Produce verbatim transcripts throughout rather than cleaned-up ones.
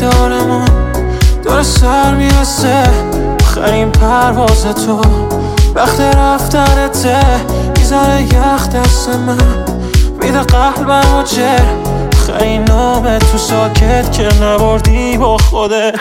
دیدارمون داره سر میرسه، آخرین پرواز تو وقت رفتنته، میزنه یخ دست من، میده قلبم و جر، آخرین نامه تو ساکت که نبردی با خودت.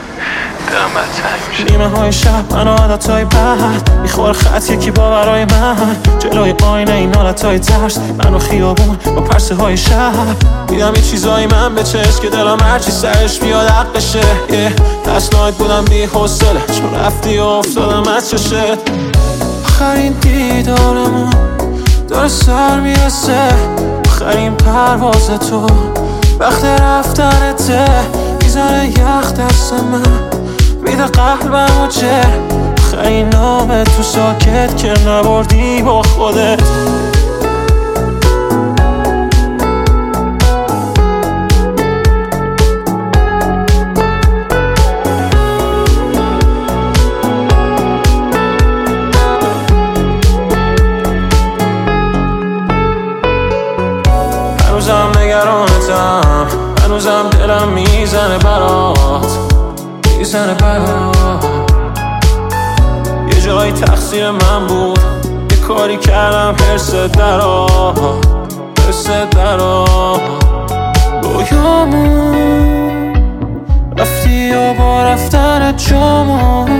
نیمه های شب من عادت های بد میخور خط یکی باورای من، جلوی آینه این حالت های ترس منو خیابون با پرسه های شب، دیدم یه چیزایی من به چشم که دلم هرچی سرش بیاد حقشه. یه تسنایت بودم بی حوصله چون رفتی و افتادم از چشت. آخرین دیدارمون داره سر میرسه، آخرین پرواز تو وقت رفتنته، میزنه یخ دست من، میده قلبم و جر، آخرین نامه تو ساکت که نبردی با خودت. هنوزم نگرانتم، هنوزم دلم میزنه برات، میزنه برات. یه جایی تقصیر من بود، یه کاری کردم حرست درا، حرست درا. رویامون رفتی و با رفتن جامون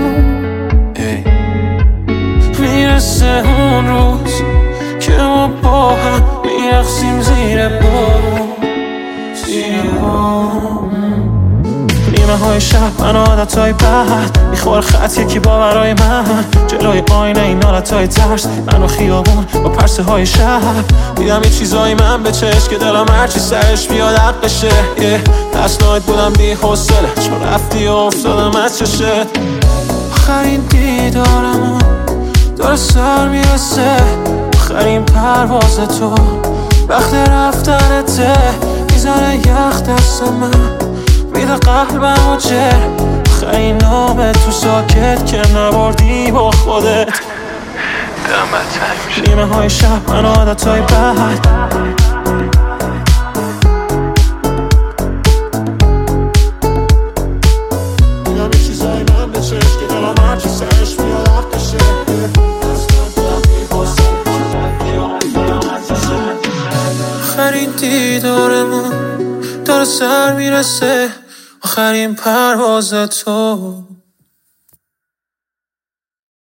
میرسه اون روز که ما با هم میرقصیم زیر بارون، زیر بارون. نیمه های شب من عادت های بد میخور خط یکی باورای من، جلوی آینه این حالت های ترس منو خیابون با پرسه های شب، دیدم یه چیزایی من به چشم که دلم هرچی سرش بیاد حقشه. یه تسنایت بودم بی حوصله چون رفتی و افتادم از چشت. آخرین دیدارمون داره سر میرسه، آخرین پرواز تو وقت رفتنته، میزنه یخ دست من، میده قلبم و جر، آخرین نامه تو ساکت که نبردی با خودت. نیمه های شب من عادت های بد دیدم یه چیزایی من به چشم که دلم هرچی سرش میاد حقشه. آخرین دیدارمون داره سر میرسه، آخرین پرواز تو